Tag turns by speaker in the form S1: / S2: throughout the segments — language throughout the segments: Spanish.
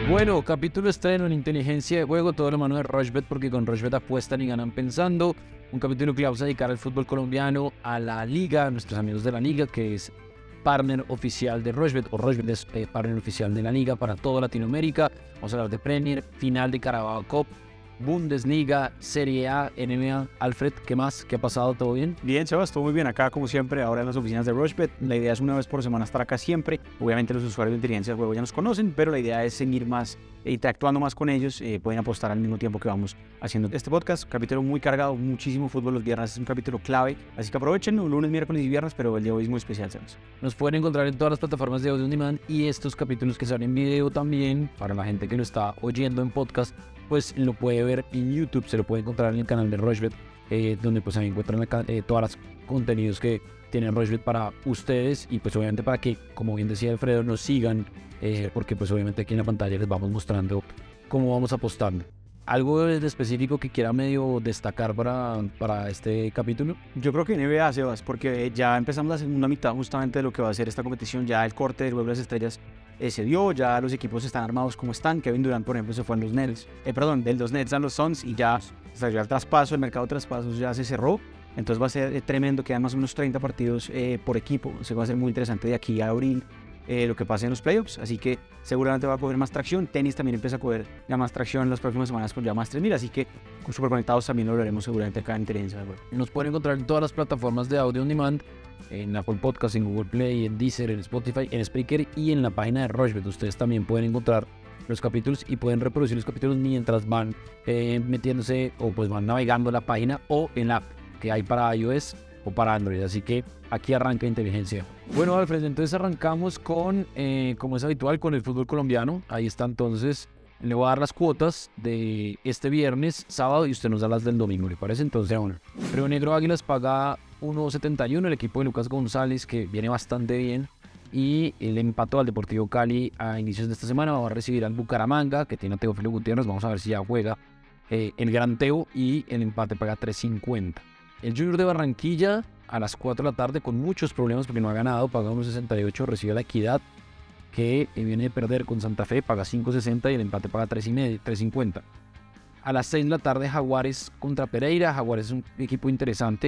S1: Bueno, capítulo estreno en inteligencia de juego, todo lo mano de Rochbet, porque con Rochbet apuestan y ganan pensando. Un capítulo que le vamos a dedicar al fútbol colombiano, a la liga, a nuestros amigos de la liga, que es partner oficial de Rochbet, o Rochbet es partner oficial de la liga para toda Latinoamérica. Vamos a hablar de Premier, final de Carabao Cup, Bundesliga, Serie A, NBA. Alfred, ¿qué más? ¿Qué ha pasado? ¿Todo bien?
S2: Bien, Sebas, todo muy bien acá, como siempre, ahora en las oficinas de Rochbet. La idea es una vez por semana estar acá siempre. Obviamente los usuarios de inteligencia del juego ya nos conocen, pero la idea es seguir más, interactuando más con ellos. Pueden apostar al mismo tiempo que vamos haciendo este podcast. Capítulo muy cargado, muchísimo fútbol los viernes, es un capítulo clave. Así que aprovechen, lunes, miércoles y viernes, pero el de hoy es muy especial, Sebas.
S1: Nos pueden encontrar en todas las plataformas de audio on demand y estos capítulos que salen en video también, para la gente que lo está oyendo en podcast, pues lo puede ver en YouTube, se lo puede encontrar en el canal de Rochbet, donde pues ahí encuentran todos los contenidos que tiene Rochbet para ustedes y pues obviamente para que, como bien decía Alfredo, nos sigan, porque pues obviamente aquí en la pantalla les vamos mostrando cómo vamos apostando. ¿Algo de específico que quiera medio destacar para este capítulo?
S2: Yo creo que NBA, Sebas, porque ya empezamos la segunda mitad justamente de lo que va a ser esta competición. Ya el corte del Juego de las Estrellas se dio, ya los equipos están armados como están. Kevin Durant, por ejemplo, se fue en los Nets, de los Nets a los Suns y ya salió el traspaso, el mercado de traspasos ya se cerró. Entonces va a ser tremendo, quedan más o menos 30 partidos por equipo. O sea, va a ser muy interesante de aquí a abril lo que pase en los playoffs, así que seguramente va a coger más tracción. Tenis también empieza a coger ya más tracción en las próximas semanas con ya más 3.000, así que súper conectados también lo veremos seguramente acá en Inteligencia del Juego.
S1: Nos pueden encontrar en todas las plataformas de audio on demand, en Apple Podcast, en Google Play, en Deezer, en Spotify, en Spreaker y en la página de Rochbet. Ustedes también pueden encontrar los capítulos y pueden reproducir los capítulos mientras van metiéndose o pues van navegando la página o en la app que hay para iOS o para Android, así que aquí arranca Inteligencia. Bueno, Alfred, entonces arrancamos con, como es habitual, con el fútbol colombiano. Ahí está, entonces le voy a dar las cuotas de este viernes, sábado, y usted nos da las del domingo, ¿le parece? Entonces, bueno, Río Negro Águilas paga 1.71, el equipo de Lucas González, que viene bastante bien, y el empató al Deportivo Cali a inicios de esta semana. Va a recibir al Bucaramanga, que tiene a Teófilo Gutiérrez, vamos a ver si ya juega el Gran Teo, y el empate paga 3.50. El Junior de Barranquilla a las 4 de la tarde con muchos problemas porque no ha ganado, paga 1.68, recibe a la Equidad que viene de perder con Santa Fe, paga 5.60 y el empate paga 3.50. A las 6 de la tarde Jaguares contra Pereira. Jaguares es un equipo interesante,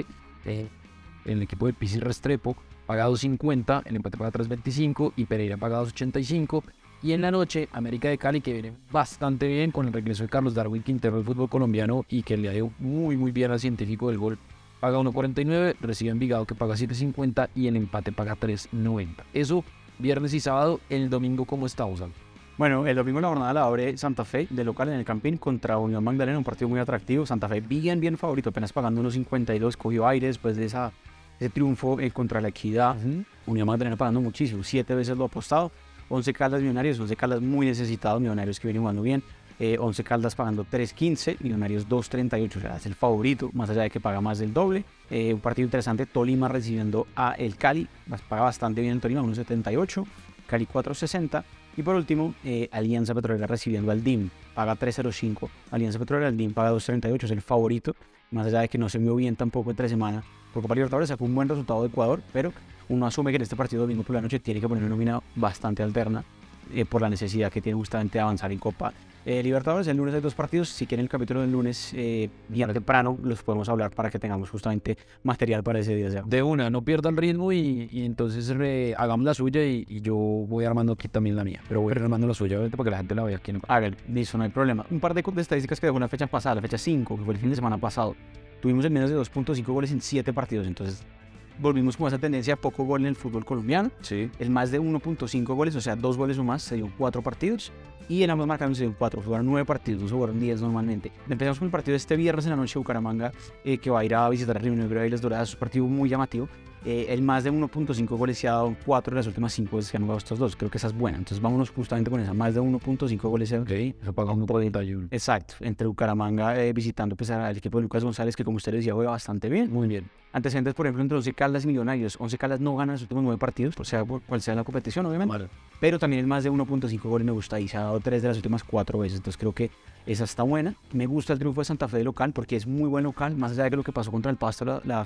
S1: el equipo de Pisis Restrepo paga 2.50, el empate paga 3.25 y Pereira paga 2.85. Y en la noche, América de Cali, que viene bastante bien con el regreso de Carlos Darwin Quintero del fútbol colombiano y que le ha ido muy bien al científico del gol, paga 1.49, recibe Envigado que paga 7.50 y el empate paga 3.90. Eso viernes y sábado. El domingo, ¿cómo estamos, Alfred?
S2: Bueno, el domingo la jornada la abre Santa Fe de local en el Campín contra Unión Magdalena, un partido muy atractivo. Santa Fe bien favorito, apenas pagando 1.52, cogió aire después de ese triunfo contra la Equidad. Unión Magdalena pagando muchísimo, 7 veces lo ha apostado. 11 Caldas Millonarios, 11 Caldas muy necesitados, Millonarios que vienen jugando bien. 11 Caldas pagando 3.15, Millonarios 2.38, o sea, es el favorito, más allá de que paga más del doble. Un partido interesante, Tolima recibiendo a el Cali, paga bastante bien el Tolima, 1.78, Cali 4.60. Y por último, Alianza Petrolera recibiendo al DIM, paga 3.05, Alianza Petrolera, el DIM paga 2.38, es el favorito, más allá de que no se vio bien tampoco entre semana, por Copa Libertadores sacó un buen resultado de Ecuador, pero uno asume que en este partido domingo por la noche tiene que poner una nómina bastante alterna, por la necesidad que tiene justamente de avanzar en Copa Libertadores. El lunes hay 2 partidos, si quieren el capítulo del lunes bien temprano los podemos hablar para que tengamos justamente material para ese día.
S1: De una, no pierda el ritmo y entonces hagamos la suya y yo voy armando aquí también la mía, pero voy armando la suya obviamente para que la gente la vea aquí.
S2: Háganlo, listo, no hay problema. Un par de estadísticas que dejó una fecha pasada, la fecha 5, que fue el fin de semana pasado. Tuvimos en menos de 2.5 goles en 7 partidos, entonces volvimos con esa tendencia a poco gol en el fútbol colombiano.
S1: Sí.
S2: El más de 1.5 goles, o sea, 2 goles o más, se dio 4 partidos. Y en ambos marcadores se dio 4, jugaron 9 partidos, no se jugaron 10 normalmente. Empezamos con el partido de este viernes en la noche, Bucaramanga, que va a ir a visitar a Río Negro y las Doradas, es un partido muy llamativo. El más de 1.5 goles se ha dado en 4 de las últimas 5 veces que han jugado estos dos. Creo que esa es buena. Entonces vámonos justamente con esa, más de 1.5 goles.
S1: Ok, eso paga 1.41.
S2: Exacto, entre Bucaramanga visitando pues, al equipo de Lucas González, que como usted decía, juega bastante bien.
S1: Muy bien.
S2: Antecedentes, por ejemplo, entre 11 Caldas y Millonarios. 11 Caldas no gana los últimos 9 partidos, por cual sea la competición, obviamente.
S1: Vale.
S2: Pero también el más de 1.5 goles me gusta y se ha dado 3 de las últimas 4 veces. Entonces creo que esa está buena. Me gusta el triunfo de Santa Fe de local porque es muy buen local, más allá de que lo que pasó contra el Pasto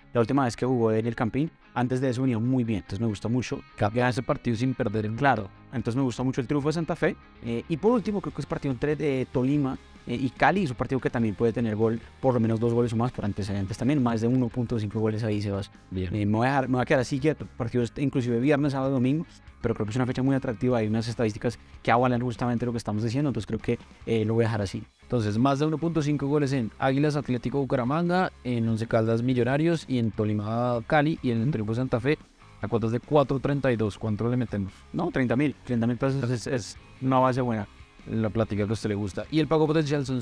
S2: la última vez que jugó en el Campín. Antes de eso venía muy bien, entonces me gustó mucho.
S1: Gana ese partido sin perder.
S2: Claro, entonces me gustó mucho el triunfo de Santa Fe. Y por último, creo que es partido entre Tolima y Cali. Es un partido que también puede tener gol, por lo menos 2 goles o más por antecedentes también. Más de 1.5 goles ahí, Sebas.
S1: Bien.
S2: Me voy a quedar así quieto. Partidos inclusive viernes, sábado, domingo. Pero creo que es una fecha muy atractiva. Hay unas estadísticas que avalan justamente lo que estamos diciendo. Entonces creo que lo voy a dejar así.
S1: Entonces, más de 1.5 goles en Águilas Atlético Bucaramanga, en Once Caldas Millonarios y en Tolima Cali y en el triunfo Santa Fe. A cuotas de 4.32, ¿cuánto le metemos?
S2: No, 30.000. 30.000 pesos es una base buena.
S1: La plática que a usted le gusta. Y el pago potencial son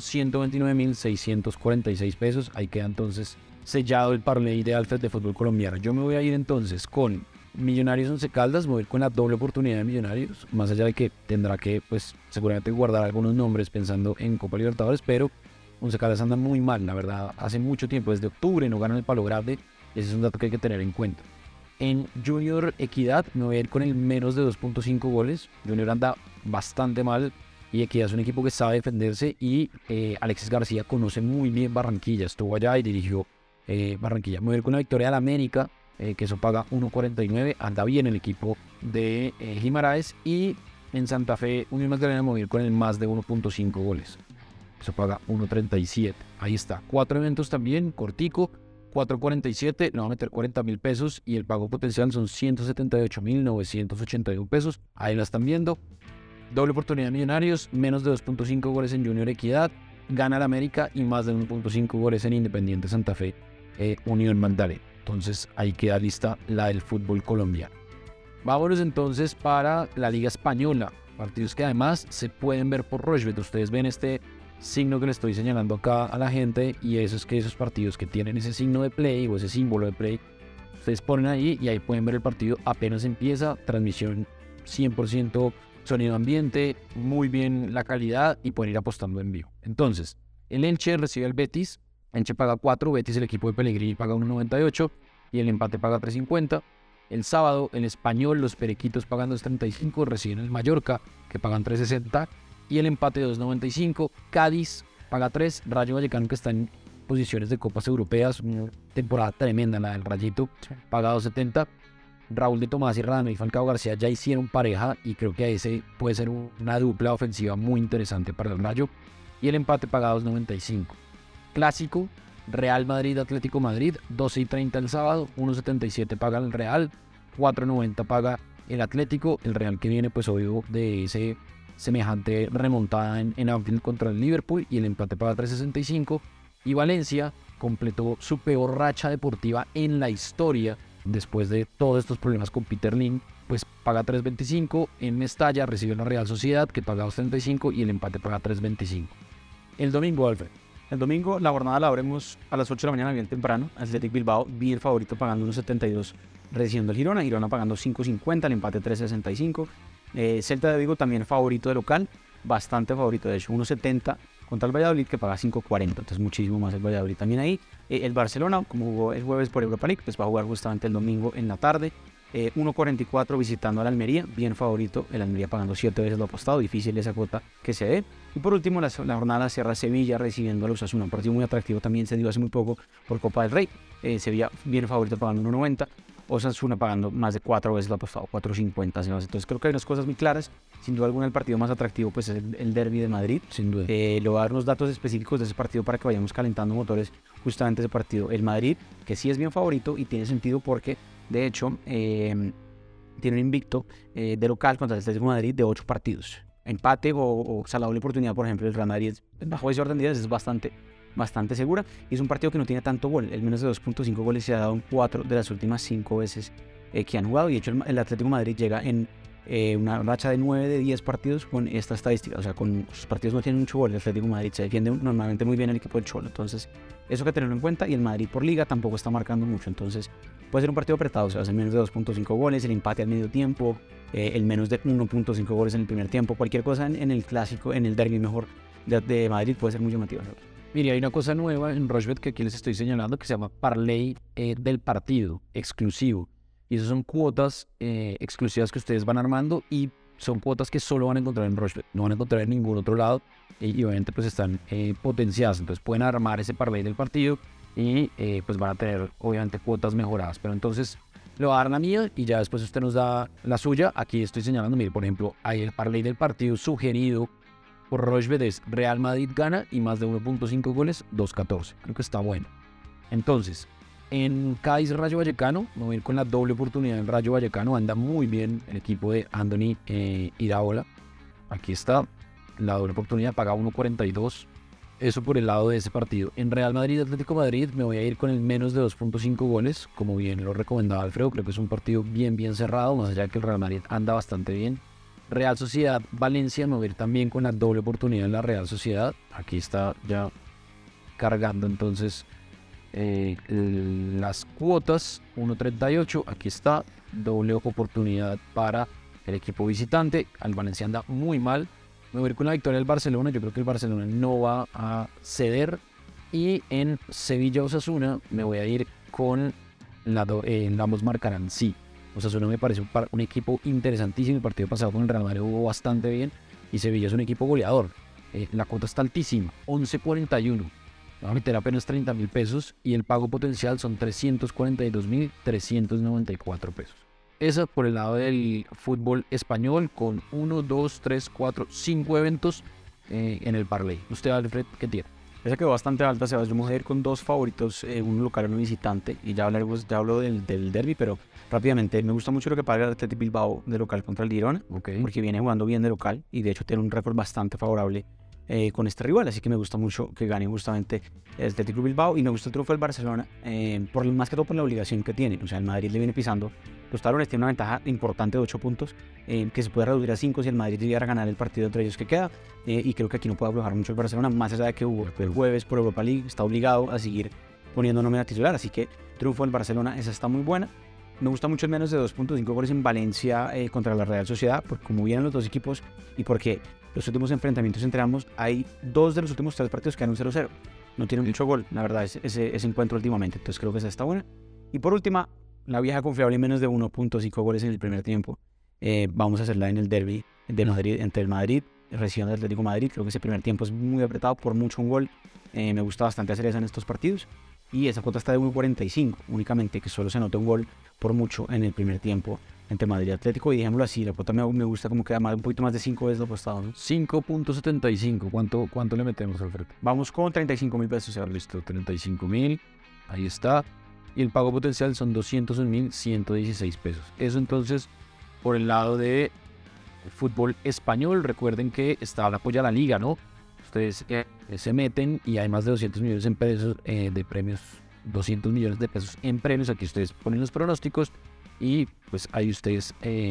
S1: 129.646 pesos. Ahí queda entonces sellado el parlay de Alfred de fútbol colombiano. Yo me voy a ir entonces con Millonarios Once Caldas, me voy a ir con la doble oportunidad de Millonarios. Más allá de que tendrá que, pues, seguramente guardar algunos nombres pensando en Copa Libertadores, pero Once Caldas anda muy mal, la verdad. Hace mucho tiempo, desde octubre, no ganan el Palo Grande. Ese es un dato que hay que tener en cuenta. En Junior Equidad me voy a ir con el menos de 2.5 goles. Junior anda bastante mal y Equidad es un equipo que sabe defenderse y Alexis García conoce muy bien Barranquilla. Estuvo allá y dirigió Barranquilla. Me voy a ir con la victoria de la América, que eso paga 1.49. Anda bien el equipo de Guimaraes. Y en Santa Fe, Unión Magdalena, me voy a ir con el más de 1.5 goles. Eso paga 1.37. Ahí está. 4 eventos también, cortico. 4.47, le va a meter 40.000 pesos y el pago potencial son 178.981 pesos. Ahí la están viendo. Doble oportunidad de Millonarios, menos de 2.5 goles en Junior Equidad, gana el América y más de 1.5 goles en Independiente Santa Fe, Unión Magdalena. Entonces ahí queda lista la del fútbol colombiano. Vámonos entonces para la Liga Española. Partidos que además se pueden ver por Rochebet. Ustedes ven este signo que le estoy señalando acá a la gente y eso es que esos partidos que tienen ese signo de play o ese símbolo de play, ustedes ponen ahí y ahí pueden ver el partido apenas empieza, transmisión 100% sonido ambiente, muy bien la calidad y pueden ir apostando en vivo. Entonces, el Elche recibe al Betis, Elche paga 4, Betis el equipo de Pellegrini paga 1.98 y el empate paga 3.50. El sábado, el Español, los Perequitos pagan 2.35, reciben el Mallorca que pagan 3.60 y el empate 2.95. Cádiz paga 3, Rayo Vallecano que está en posiciones de copas europeas, una temporada tremenda la del Rayito, paga 2.70. Raúl de Tomás y Radamel Falcao García ya hicieron pareja y creo que ese puede ser una dupla ofensiva muy interesante para el Rayo y el empate paga 2.95. Clásico, Real Madrid Atlético Madrid, 12.30 el sábado, 1.77 paga el Real, 4.90 paga el Atlético, el Real que viene pues obvio de ese semejante remontada en Anfield contra el Liverpool y el empate paga 3.65 y Valencia completó su peor racha deportiva en la historia después de todos estos problemas con Peter Lim, pues paga 3.25, en Mestalla recibe la Real Sociedad que paga 2.35 y el empate paga 3.25. El domingo, Alfred.
S2: El domingo la jornada la abrimos a las 8 de la mañana bien temprano, Athletic Bilbao, bien favorito pagando 1.72 recibiendo el Girona pagando 5.50, el empate 3.65. Celta de Vigo también favorito de local, bastante favorito, de hecho 1.70 contra el Valladolid que paga 5.40, entonces muchísimo más el Valladolid también ahí. El Barcelona, como jugó el jueves por Europa League, pues va a jugar justamente el domingo en la tarde. 1.44 visitando al Almería, bien favorito, el Almería pagando 7 veces lo apostado, difícil esa cuota que se dé. Y por último la jornada la cierra Sevilla recibiendo a los Osasuna, un partido muy atractivo también se dio hace muy poco por Copa del Rey. Sevilla bien favorito pagando 1.90, Osasuna pagando más de 4 veces lo apostado, 4.50. Entonces creo que hay unas cosas muy claras. Sin duda alguna el partido más atractivo pues es el derbi de Madrid.
S1: Sin duda.
S2: Le voy a dar unos datos específicos de ese partido para que vayamos calentando motores justamente ese partido. El Madrid, que sí es bien favorito y tiene sentido porque de hecho tiene un invicto de local contra el Atlético de Madrid de 8 partidos. Empate o sea, la doble oportunidad, por ejemplo, el Real Madrid bajo ese orden de ideas es bastante segura y es un partido que no tiene tanto gol. El menos de 2.5 goles se ha dado en 4 de las últimas 5 veces que han jugado y de hecho el Atlético de Madrid llega en una racha de 9 de 10 partidos con esta estadística, o sea, con sus partidos no tienen mucho gol. El Atlético de Madrid se defiende normalmente muy bien el equipo del Cholo, entonces eso hay que tenerlo en cuenta. Y el Madrid por liga tampoco está marcando mucho, entonces puede ser un partido apretado, o sea, hace menos de 2.5 goles, el empate al medio tiempo, el menos de 1.5 goles en el primer tiempo, cualquier cosa en el clásico, en el derbi mejor de Madrid puede ser muy llamativo.
S1: Mire, hay una cosa nueva en Rochebet que aquí les estoy señalando que se llama Parlay del partido exclusivo. Y esas son cuotas exclusivas que ustedes van armando y son cuotas que solo van a encontrar en Rochebet, no van a encontrar en ningún otro lado y obviamente pues están potenciadas. Entonces pueden armar ese parlay del partido y pues van a tener obviamente cuotas mejoradas. Pero entonces le voy a dar la mía y ya después usted nos da la suya. Aquí estoy señalando, mire, por ejemplo, hay el parlay del partido sugerido por Rochebet es Real Madrid gana y más de 1.5 goles, 2.14. Creo que está bueno. Entonces, en Cádiz Rayo Vallecano, me voy a ir con la doble oportunidad en Rayo Vallecano. Anda muy bien el equipo de Andoni Iraola. Aquí está la doble oportunidad, paga 1.42. Eso por el lado de ese partido. En Real Madrid Atlético Madrid me voy a ir con el menos de 2.5 goles, como bien lo recomendaba Alfredo. Creo que es un partido bien cerrado, más allá de que el Real Madrid anda bastante bien. Real Sociedad Valencia, me voy a ir también con la doble oportunidad en la Real Sociedad. Aquí está ya cargando entonces las cuotas, 1.38. Aquí está, doble oportunidad para el equipo visitante. Al Valencia anda muy mal. Me voy a ir con la victoria del Barcelona. Yo creo que el Barcelona no va a ceder. Y en Sevilla Osasuna me voy a ir con ambos marcarán sí. Osasuna me parece un equipo interesantísimo. El partido pasado con el Real Madrid jugó bastante bien. Y Sevilla es un equipo goleador. La cuota está altísima, 11.41. Va a meter apenas 30.000 pesos. Y el pago potencial son 342.394 pesos. Esa por el lado del fútbol español con 1, 2, 3, 4, 5 eventos en el parlay. ¿Usted, Alfred, qué tiene?
S2: Esa quedó bastante alta, Sebas. Yo me voy a ir con dos favoritos, uno local y uno visitante. Y ya hablo del derbi, pero rápidamente. Me gusta mucho lo que paga el Athletic Bilbao de local contra el Girona, porque viene jugando bien de local y de hecho tiene un récord bastante favorable con este rival, así que me gusta mucho que gane justamente el Athletic Bilbao. Y me gusta el triunfo del Barcelona, más que todo por la obligación que tiene. O sea, el Madrid le viene pisando los talones, tiene una ventaja importante de 8 puntos, que se puede reducir a 5 si el Madrid llegara a ganar el partido entre ellos que queda, y creo que aquí no puede aflojar mucho el Barcelona, más allá de que hubo el jueves por Europa League, está obligado a seguir poniendo nómina titular, así que triunfo del Barcelona, esa está muy buena. Me gusta mucho el menos de 2.5 goles en Valencia contra la Real Sociedad, porque como vienen los dos equipos y porque los últimos enfrentamientos entre ambos, hay 2 de los últimos 3 partidos que quedaron 0-0. No tiene mucho gol, la verdad, ese encuentro últimamente. Entonces creo que esa está buena. Y por última, la vieja confiable en menos de 1.5 goles en el primer tiempo. Vamos a hacerla en el derbi de Madrid, entre el Madrid recibiendo el Atlético de Madrid. Creo que ese primer tiempo es muy apretado, por mucho un gol. Me gusta bastante hacer esa en estos partidos. Y esa cuota está de 1.45, únicamente que solo se anote un gol por mucho en el primer tiempo entre Madrid y Atlético. Y dejémoslo así, la cuota me gusta como queda un poquito más de 5 veces lo apostado, ¿no?
S1: 5.75. ¿Cuánto le metemos, Alfredo?
S2: Vamos con 35.000 pesos.
S1: Listo, 35.000. Ahí está. Y el pago potencial son 201.116 pesos. Eso entonces por el lado de fútbol español. Recuerden que está la apoya a la liga, ¿no? Ustedes se meten y hay más de 200 millones en pesos de premios, 200 millones de pesos en premios. Aquí ustedes ponen los pronósticos y pues ahí ustedes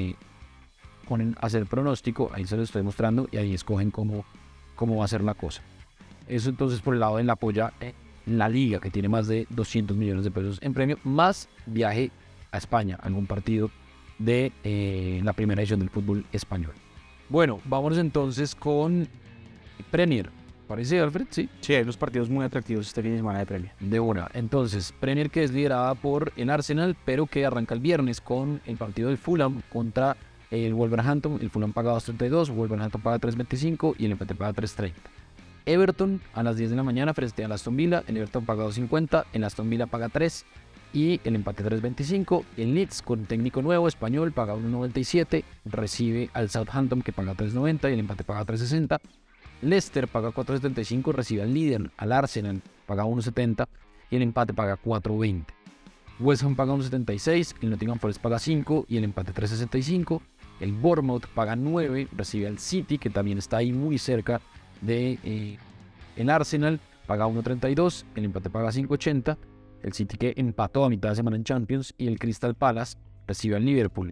S1: ponen a hacer pronóstico, ahí se lo estoy mostrando y ahí escogen cómo va a ser la cosa. Eso entonces por el lado de la apoya la liga, que tiene más de 200 millones de pesos en premio, más viaje a España, algún partido de la primera edición del fútbol español. Bueno, vámonos entonces con Premier. ¿Parece, Alfred? Sí.
S2: Sí, hay unos partidos muy atractivos este fin de semana de Premier.
S1: De una. Entonces, Premier, que es liderada por el Arsenal, pero que arranca el viernes con el partido del Fulham contra el Wolverhampton. El Fulham paga 2.32, Wolverhampton paga 3.25 y el empate paga 3.30. Everton a las 10 de la mañana frente al Aston Villa. El Everton paga 2.50, el Aston Villa paga 3 y el empate 3.25. El Leeds con técnico nuevo español paga 1.97, recibe al Southampton que paga 3.90 y el empate paga 3.60. Leicester paga 4.75, recibe al líder, al Arsenal, paga 1.70 y el empate paga 4.20. West Ham paga 1.76, el Nottingham Forest paga 5 y el empate 3.65. El Bournemouth paga 9, recibe al City, que también está ahí muy cerca de el Arsenal, paga 1.32, el empate paga 5.80. El City que empató a mitad de semana en Champions y el Crystal Palace recibe al Liverpool.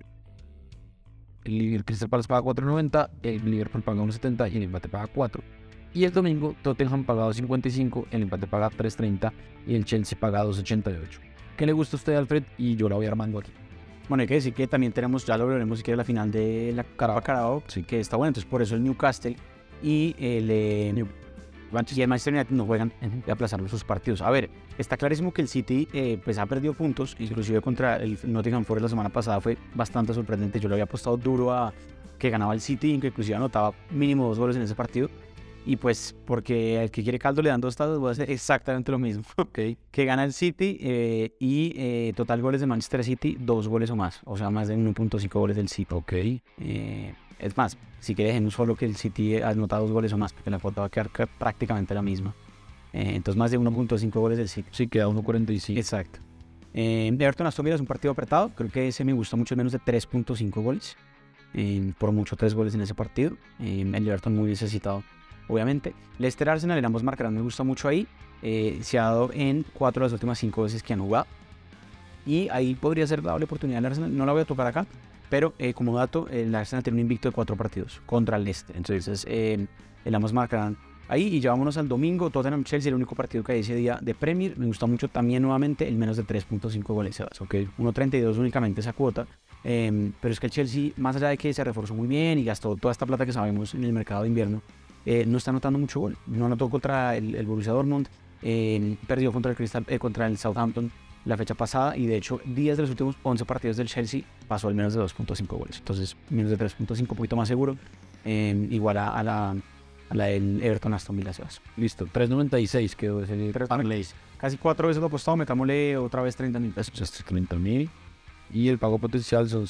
S1: El Crystal Palace paga 4.90, el Liverpool paga 1.70 y el empate paga 4. Y el domingo Tottenham paga 2.55, el empate paga 3.30 y el Chelsea paga 2.88. ¿Qué le gusta a usted, Alfred? Y yo la voy armando aquí.
S2: Bueno, hay que decir que también tenemos, ya lo veremos si quiere, la final de la Carabao, sí, que está bueno. Entonces por eso el Newcastle y el Manchester United no juegan de aplazar sus partidos. A ver, está clarísimo que el City pues ha perdido puntos, inclusive contra el Nottingham Forest la semana pasada fue bastante sorprendente. Yo le había apostado duro a que ganaba el City, que inclusive anotaba mínimo 2 goles en ese partido. Y pues porque al que quiere caldo le dan 2 tazas, voy a hacer exactamente lo mismo.
S1: Ok.
S2: Que gana el City total goles de Manchester City, 2 goles o más. O sea, más de 1.5 goles del City.
S1: Ok.
S2: Es más, si quieres en un solo que el City anota 2 goles o más, porque la cuota va a quedar prácticamente la misma. Entonces más de 1.5 goles del City.
S1: Sí, queda 1.45.
S2: Exacto. Everton Aston Villa es un partido apretado. Creo que ese me gusta mucho, menos de 3.5 goles. Por mucho 3 goles en ese partido. El Everton muy necesitado, obviamente. Leicester Arsenal en ambos marcarán, me gusta mucho ahí. Se ha dado en 4 de las últimas 5 veces que han jugado. Y ahí podría ser doble oportunidad al Arsenal. No la voy a tocar acá. Pero como dato, el Arsenal tiene un invicto de 4 partidos contra el Leicester. Entonces, el ambos marcarán ahí. Y ya vámonos al domingo. Tottenham-Chelsea, el único partido que hay ese día de Premier. Me gusta mucho también nuevamente el menos de 3.5 goles.
S1: Ok.
S2: 1.32 únicamente esa cuota. Pero es que el Chelsea, más allá de que se reforzó muy bien y gastó toda esta plata que sabemos en el mercado de invierno, no está anotando mucho gol. No anotó contra el Borussia Dortmund, perdió contra el Southampton la fecha pasada, y de hecho 10 de los últimos 11 partidos del Chelsea pasó al menos de 2.5 goles. Entonces menos de 3.5, un poquito más seguro, igual a la del Everton Aston Villa.
S1: Listo. 3.96 quedó ese parlay.
S2: Casi 4 veces lo apostado, metámosle otra vez 30.000 pesos.
S1: 30.000. Y el pago potencial son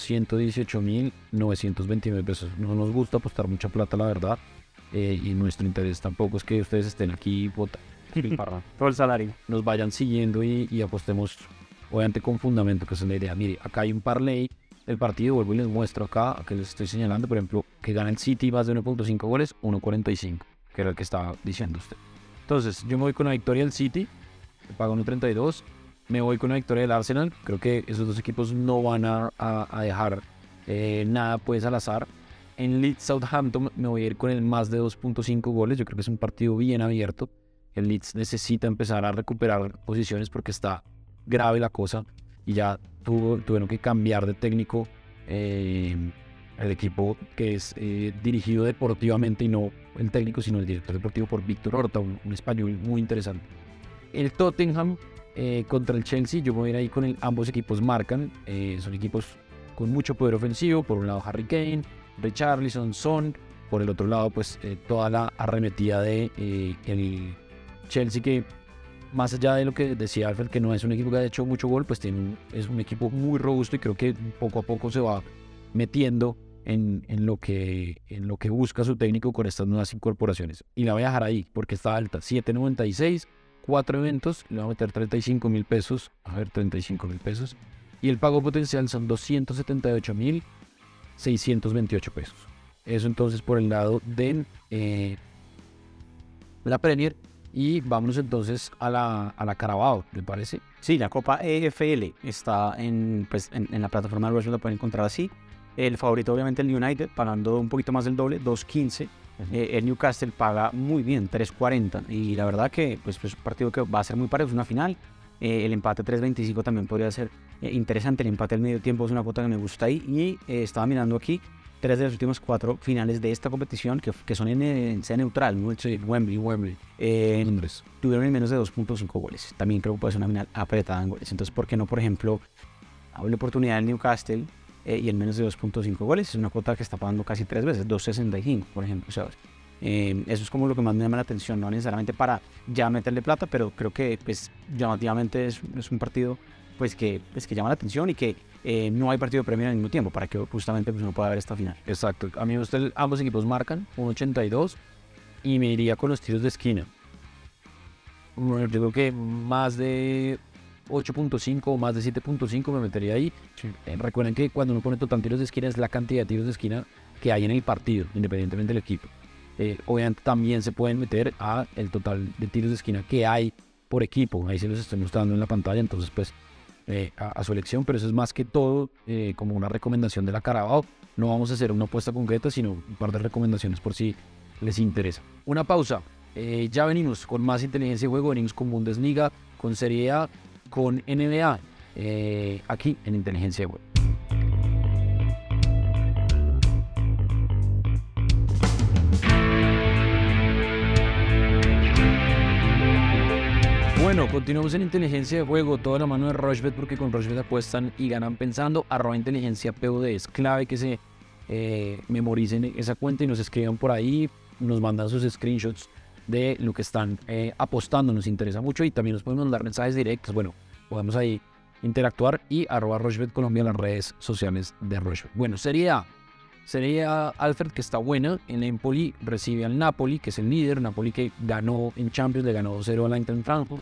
S1: 118.929 pesos. No nos gusta apostar mucha plata, la verdad. Y nuestro interés tampoco es que ustedes estén aquí
S2: todo el salario.
S1: nos vayan siguiendo y apostemos, obviamente, con fundamento, que es la idea. Mire, acá hay un parlay del partido. Vuelvo y les muestro acá, que les estoy señalando, por ejemplo, que gana el City más de 1.5 goles, 1.45, que era el que estaba diciendo usted. Entonces, yo me voy con la victoria del City, que paga 1.32. Me voy con la victoria del Arsenal. Creo que esos dos equipos no van a dejar nada pues al azar. En Leeds Southampton me voy a ir con el más de 2.5 goles. Yo creo que es un partido bien abierto. El Leeds necesita empezar a recuperar posiciones porque está grave la cosa. Y ya tuvieron que cambiar de técnico. El equipo que es dirigido deportivamente, y no el técnico, sino el director deportivo, por Víctor Horta, un español muy interesante. El Tottenham contra el Chelsea, yo me voy a ir ahí con ambos equipos marcan. Son equipos con mucho poder ofensivo. Por un lado Harry Kane, Richarlison, Son. Por el otro lado pues toda la arremetida de el Chelsea, que más allá de lo que decía Alfred, que no es un equipo que ha hecho mucho gol, pues es un equipo muy robusto, y creo que poco a poco se va metiendo en lo que busca su técnico con estas nuevas incorporaciones. Y la voy a dejar ahí porque está alta, 7.96. 4 eventos, le voy a meter 35.000 pesos. A ver, 35.000 pesos. Y el pago potencial son 278.628 pesos. Eso entonces por el lado de la Premier. Y vámonos entonces a la Carabao, ¿le parece?
S2: Sí, la Copa EFL está en la plataforma de Rush, la pueden encontrar así. El favorito obviamente el United, pagando un poquito más del doble, 2.15. El Newcastle paga muy bien, 3.40, y la verdad que pues es un partido que va a ser muy parejo, es una final. El empate 3.25 también podría ser interesante. El empate al medio tiempo es una cuota que me gusta ahí. Y estaba mirando aquí 3 de las últimas 4 finales de esta competición que son en sede neutral, ¿no?
S1: Sí, Wembley. Londres.
S2: Tuvieron en menos de 2.5 goles. También creo que puede ser una final apretada en goles. Entonces, ¿por qué no, por ejemplo, doble oportunidad del Newcastle y en menos de 2.5 goles? Es una cuota que está pagando casi 3 veces, 2.65, por ejemplo. ¿Sabes? Eso es como lo que más me llama la atención, no necesariamente para ya meterle plata, pero creo que pues llamativamente es un partido pues que llama la atención, y que no hay partido de Premier al mismo tiempo para que justamente pues uno pueda ver esta final.
S1: Exacto. A mí ambos equipos marcan 1.82 y me iría con los tiros de esquina. Yo creo que más de 8.5 o más de 7.5 me metería ahí. Sí. Recuerden que cuando uno pone total tiros de esquina es la cantidad de tiros de esquina que hay en el partido, independientemente del equipo. Obviamente también se pueden meter a el total de tiros de esquina que hay por equipo. Ahí se los estoy mostrando en la pantalla, entonces pues a su elección, pero eso es más que todo como una recomendación de la Carabao. No vamos a hacer una apuesta concreta, sino un par de recomendaciones por si les interesa. Una pausa. Ya venimos con más inteligencia de juego, venimos con Bundesliga, con Serie A, con NBA, aquí en Inteligencia de Juego. Bueno, continuamos en Inteligencia de Juego, toda la mano de Rochebet, porque con Rochebet apuestan y ganan pensando. @inteligencia POD, es clave que se memoricen esa cuenta y nos escriban por ahí nos mandan sus screenshots de lo que están apostando, nos interesa mucho, y también nos pueden mandar mensajes directos. Bueno, podemos ahí interactuar, y @RocheBet Colombia en las redes sociales de RocheBet. Bueno, Serie A, Alfred, que está buena. El Empoli recibe al Napoli, que es el líder. Napoli que ganó en Champions, le ganó 2-0 al Eintracht Frankfurt.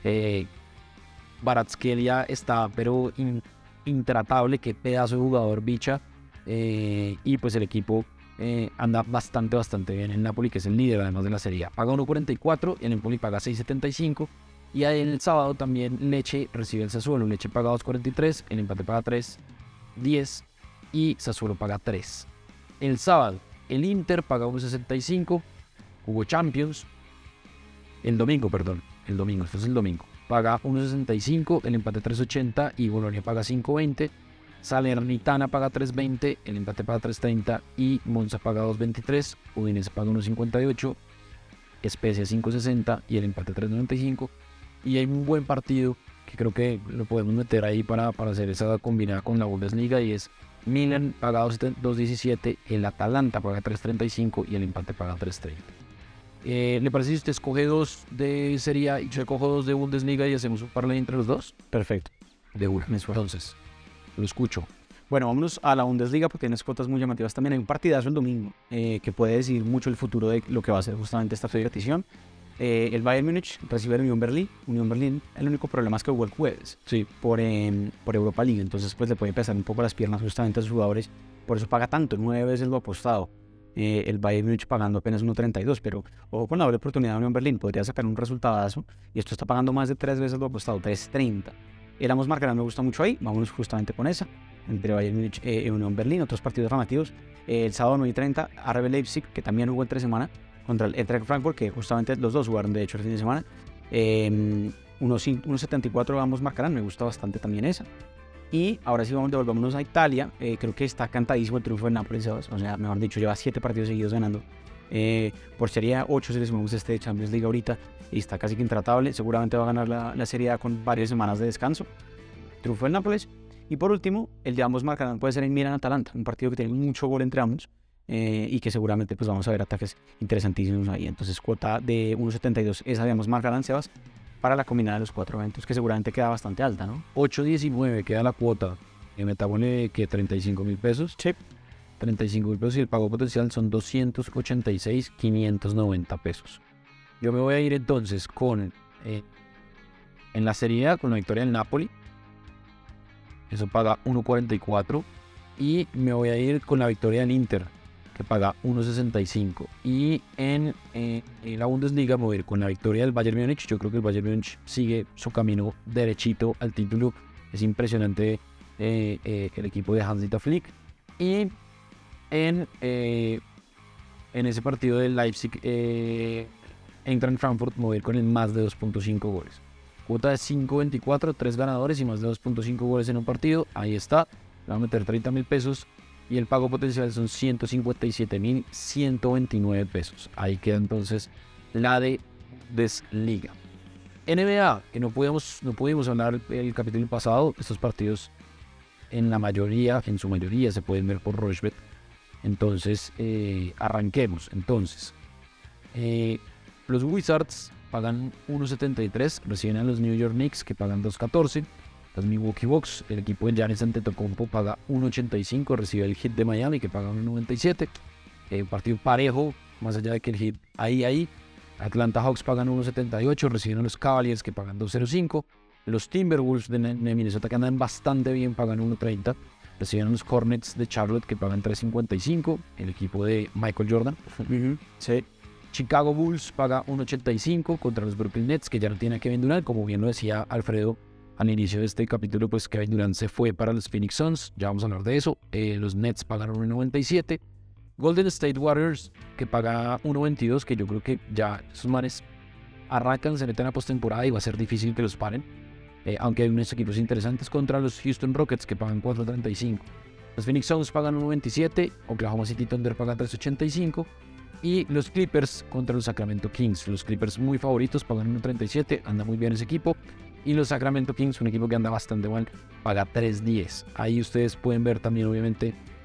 S1: Kvaratskhelia está pero intratable, qué pedazo de jugador, bicha. Y pues el equipo anda bastante bien. El Napoli, que es el líder además de la Serie A, paga 1.44, el Empoli paga 6.75. Y el sábado también Lecce recibe el Sassuolo. Lecce paga 2.43, el empate paga 3.10 y Sassuolo paga 3. El sábado el Inter paga 1.65, jugó Champions. El domingo, esto es el domingo, paga 1.65, el empate 3.80 y Bolonia paga 5.20. Salernitana paga 3.20, el empate paga 3.30 y Monza paga 2.23. Udinese paga 1.58, Spezia 5.60 y el empate 3.95. Y hay un buen partido que creo que lo podemos meter ahí para hacer esa combinada con la Bundesliga, y es Milan paga 2.17, el Atalanta paga 3.35 y el empate paga 3.30. ¿Le parece si usted escoge dos de Serie A y yo cojo dos de Bundesliga y hacemos un parlay entre los dos?
S2: Perfecto.
S1: De una. Entonces, lo escucho.
S2: Bueno, vámonos a la Bundesliga porque tienes cuotas muy llamativas también. Hay un partidazo el domingo que puede decidir mucho el futuro de lo que va a ser justamente esta competición. El Bayern Múnich recibe a Unión Berlín. Unión Berlín, el único problema es que jugó el jueves,
S1: sí,
S2: por Europa League. Entonces pues le puede pesar un poco las piernas justamente a sus jugadores. Por eso paga tanto, 9 veces lo apostado. El Bayern Múnich pagando apenas 1.32, pero ojo con la doble oportunidad de Unión Berlín, podría sacar un resultadazo, y esto está pagando más de 3 veces lo apostado, 3.30. El ambos marcarán me gusta mucho ahí, vámonos justamente con esa, entre Bayern Múnich y Unión Berlín. Otros partidos llamativos, el sábado 9.30, RB Leipzig, que también jugó entre semana, contra el Eintracht Frankfurt, que justamente los dos jugaron de hecho el fin de semana. 1.74 ambos marcarán, me gusta bastante también esa. Y ahora sí devolvámonos a Italia. Creo que está cantadísimo el triunfo del Nápoles, o sea, mejor dicho, lleva 7 partidos seguidos ganando. Por Serie A, 8 si le sumamos este de Champions League ahorita, y está casi que intratable. Seguramente va a ganar la Serie A con varias semanas de descanso. Triunfo del Nápoles. Y por último, el de ambos marcarán puede ser el Milan-Atalanta, un partido que tiene mucho gol entre ambos, y que seguramente pues vamos a ver ataques interesantísimos ahí. Entonces cuota de 1.72, esa de ambos marcarán, Sebas, para la combinada de los 4 eventos, que seguramente queda bastante alta, ¿no?
S1: 8.19 queda la cuota. Metámosle que 35.000 pesos.
S2: Sí.
S1: 35.000 pesos, y el pago potencial son 286.590 pesos. Yo me voy a ir entonces con en la Serie A con la victoria del Napoli. Eso paga 1.44. Y me voy a ir con la victoria del Inter, que paga 1.65. Y en la Bundesliga me voy a ir con la victoria del Bayern Múnich. Yo creo que el Bayern Múnich sigue su camino derechito al título. Es impresionante el equipo de Hans-Dieter Flick. Y en ese partido del Leipzig Eintracht Frankfurt me voy a ir con el más de 2.5 goles. Cuota de 5.24, 3 ganadores y más de 2.5 goles en un partido. Ahí está. Le voy a meter 30.000 pesos. Y el pago potencial son 157.129 pesos. Ahí queda entonces la de Bundesliga. NBA, que no pudimos hablar el capítulo pasado. Estos partidos en su mayoría se pueden ver por RocheBet. Entonces arranquemos. Entonces los Wizards pagan 1.73, reciben a los New York Knicks, que pagan 2.14. Los Milwaukee Bucks, el equipo de Giannis Antetokounmpo, paga 1.85, recibe el Heat de Miami, que paga 1.97. Partido parejo, más allá de que el Heat ahí. Atlanta Hawks pagan 1.78, reciben a los Cavaliers, que pagan 2.05. Los Timberwolves de Minnesota, que andan bastante bien, pagan 1.30. Reciben a los Hornets de Charlotte, que pagan 3.55. El equipo de Michael Jordan. Sí. Chicago Bulls paga 1.85 contra los Brooklyn Nets, que ya no tiene a Kevin Durant. Como bien lo decía Alfredo al inicio de este capítulo, pues Kevin Durant se fue para los Phoenix Suns. Ya vamos a hablar de eso. Los Nets pagan 1.97. Golden State Warriors, que paga 1.22, que yo creo que ya esos manes arrancan, se meten a postemporada y va a ser difícil que los paren. Aunque hay unos equipos interesantes contra los Houston Rockets, que pagan 4.35. Los Phoenix Suns pagan 1.27. Oklahoma City Thunder paga 3.85. Y los Clippers contra los Sacramento Kings. Los Clippers muy favoritos, pagan 1.37. Anda muy bien ese equipo. Y los Sacramento Kings, un equipo que anda bastante mal, paga 3.10. Ahí ustedes pueden ver también, obviamente,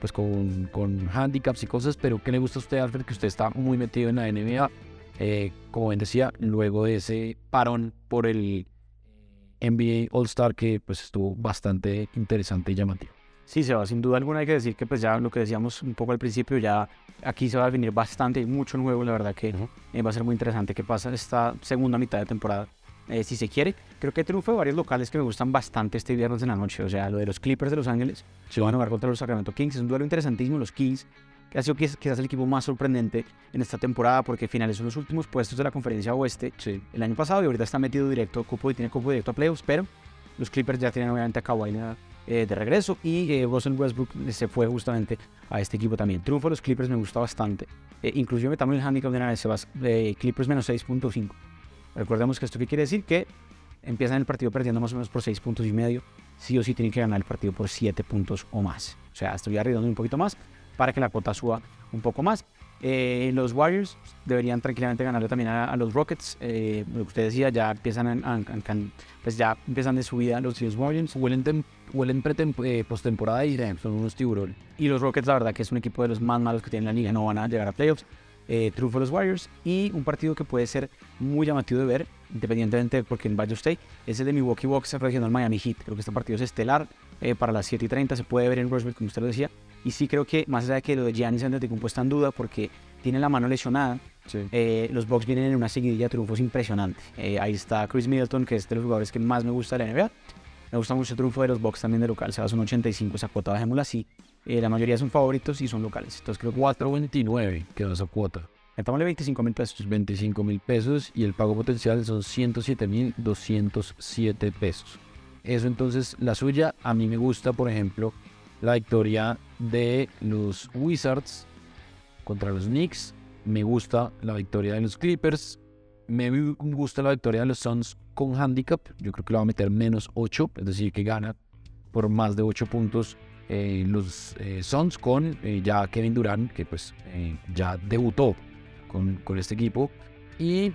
S1: pues con handicaps y cosas, pero ¿qué le gusta a usted, Alfred, que usted está muy metido en la NBA? Como bien decía, luego de ese parón por el NBA All-Star que pues estuvo bastante interesante y llamativo.
S2: Sí, Seba, sin duda alguna hay que decir que pues ya lo que decíamos un poco al principio, ya aquí se va a definir bastante, hay mucho nuevo, la verdad que va a ser muy interesante qué pasa esta segunda mitad de temporada, si se quiere. Creo que hay triunfo de varios locales que me gustan bastante este viernes en la noche, o sea, lo de los Clippers de Los Ángeles, se van a jugar contra los Sacramento Kings, es un duelo interesantísimo, los Kings, que ha sido quizás el equipo más sorprendente en esta temporada, porque finales son los últimos puestos de la conferencia oeste el año pasado y ahorita está metido directo tiene cupo directo a playoffs, pero los Clippers ya tienen obviamente a Kawhi de regreso y Russell Westbrook se fue justamente a este equipo también. Triunfo de los Clippers me gusta bastante. Inclusive metamos el handicap de una vez, Clippers menos 6.5. Recordemos que esto qué quiere decir que empiezan el partido perdiendo más o menos por 6 puntos y medio. Sí o sí tienen que ganar el partido por 7 puntos o más. O sea, estoy arriesgando un poquito más para que la cuota suba un poco más. Los Warriors deberían tranquilamente ganarle también a los Rockets. Lo que usted decía, ya empiezan pues ya empiezan de subida los Warriors.
S1: Huelen postemporada y son unos tiburones.
S2: Y los Rockets, la verdad que es un equipo de los más malos que tiene la liga, no van a llegar a playoffs. Triunfo de los Warriors y un partido que puede ser muy llamativo de ver, independientemente de por quién vaya usted, es el de Milwaukee Bucks regional Miami Heat. Creo que este partido es estelar, para las 7:30 se puede ver en Roosevelt, como usted lo decía, y sí creo que más allá de que lo de Giannis Antetokounmpo está en duda porque tiene la mano lesionada, los Bucks vienen en una seguidilla de triunfos impresionante. Ahí está Chris Middleton, que es de los jugadores que más me gusta de la NBA. Me gusta mucho el triunfo de los Bucks también de local, se va a un 85 esa cuota, bajémosla así. La mayoría son favoritos y son locales, entonces creo que
S1: 4.29 quedó esa cuota.
S2: Metámosle 25.000 pesos.
S1: 25.000 pesos y el pago potencial son 107.207 pesos. Eso entonces, la suya, a mí me gusta, por ejemplo, la victoria de los Wizards contra los Knicks. Me gusta la victoria de los Clippers. Me gusta la victoria de los Suns con handicap. Yo creo que lo va a meter menos 8, es decir, que gana por más de 8 puntos los Suns con ya Kevin Durant, que pues ya debutó con este equipo. Y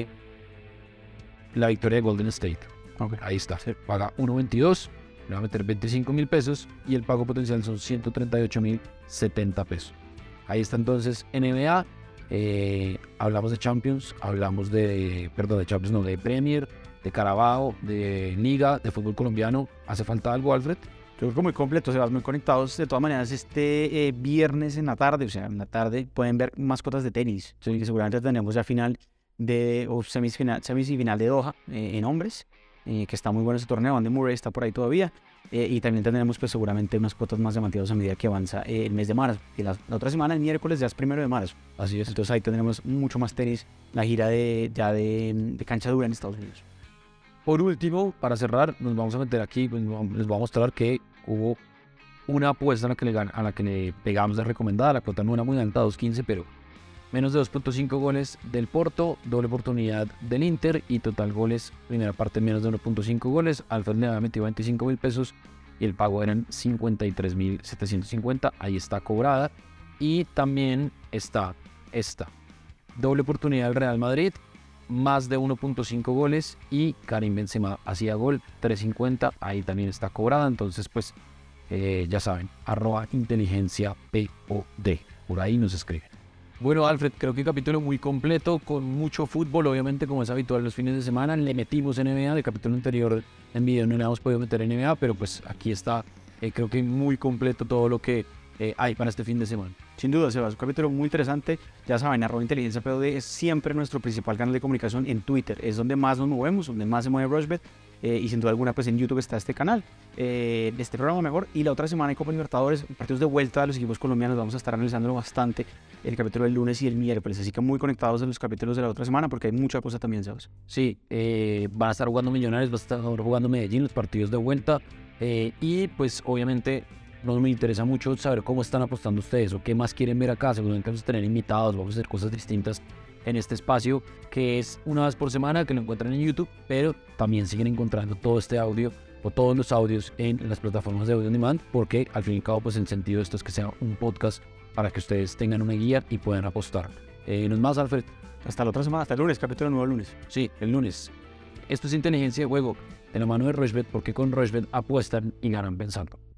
S1: la victoria de Golden State. Ahí está, se paga 1.22, le va a meter 25.000 pesos y el pago potencial son 138.070 pesos. Ahí está entonces NBA. Hablamos de Champions, hablamos de Champions, no, de Premier, de Carabao, de Liga, de fútbol colombiano. ¿Hace falta algo, Alfred?
S2: Yo creo que muy completo, se van muy conectados. De todas maneras, este viernes en la tarde, o sea, en la tarde pueden ver más cuotas de tenis. Que seguramente tenemos ya final o semis y final de Doha en hombres, que está muy bueno ese torneo. Andy Murray está por ahí todavía. Y también tendremos pues seguramente unas cuotas más llamativas a medida que avanza el mes de marzo. Y la otra semana, el miércoles, ya es 1 de marzo.
S1: Así es.
S2: Entonces ahí tendremos mucho más tenis, la gira de cancha dura en Estados Unidos.
S1: Por último, para cerrar, nos vamos a meter aquí, pues, les voy a mostrar que hubo una apuesta a la que le pegamos de recomendada. La cuota no era muy alta, 2.15, pero menos de 2.5 goles del Porto, doble oportunidad del Inter y total goles, primera parte menos de 1.5 goles. Alfred le había metido 25.000 pesos y el pago eran 53.750. Ahí está cobrada. Y también está esta doble oportunidad del Real Madrid, más de 1.5 goles y Karim Benzema hacía gol, 3.50, ahí también está cobrada. Entonces pues ya saben, @inteligenciapod, por ahí nos escriben. Bueno, Alfred, creo que capítulo muy completo, con mucho fútbol, obviamente como es habitual los fines de semana. Le metimos NBA, de capítulo anterior en video no le hemos podido meter NBA, pero pues aquí está, creo que muy completo todo lo que hay para este fin de semana.
S2: Sin duda, Sebas, un capítulo muy interesante. Ya saben, @inteligenciapod es siempre nuestro principal canal de comunicación en Twitter. Es donde más nos movemos, donde más se mueve Rushbet. Y sin duda alguna, pues en YouTube está este canal, este programa mejor. Y la otra semana hay Copa Libertadores, partidos de vuelta de los equipos colombianos. Vamos a estar analizándolo bastante el capítulo del lunes y el miércoles. Así que muy conectados en los capítulos de la otra semana porque hay mucha cosa también, Sebas.
S1: Sí, van a estar jugando Millonarios, va a estar jugando Medellín, los partidos de vuelta. Y pues obviamente nos me interesa mucho saber cómo están apostando ustedes o qué más quieren ver acá. Seguramente vamos a tener invitados, vamos a hacer cosas distintas en este espacio que es una vez por semana, que lo encuentran en YouTube, pero también siguen encontrando todo este audio o todos los audios en las plataformas de audio on demand, porque al fin y al cabo pues el sentido de esto es que sea un podcast para que ustedes tengan una guía y puedan apostar. No es más, Alfred.
S2: Hasta la otra semana, hasta el lunes, capítulo nuevo lunes.
S1: Sí, el lunes. Esto es Inteligencia de Juego, de la mano de Rushbet, porque con Rushbet apuestan y ganan pensando.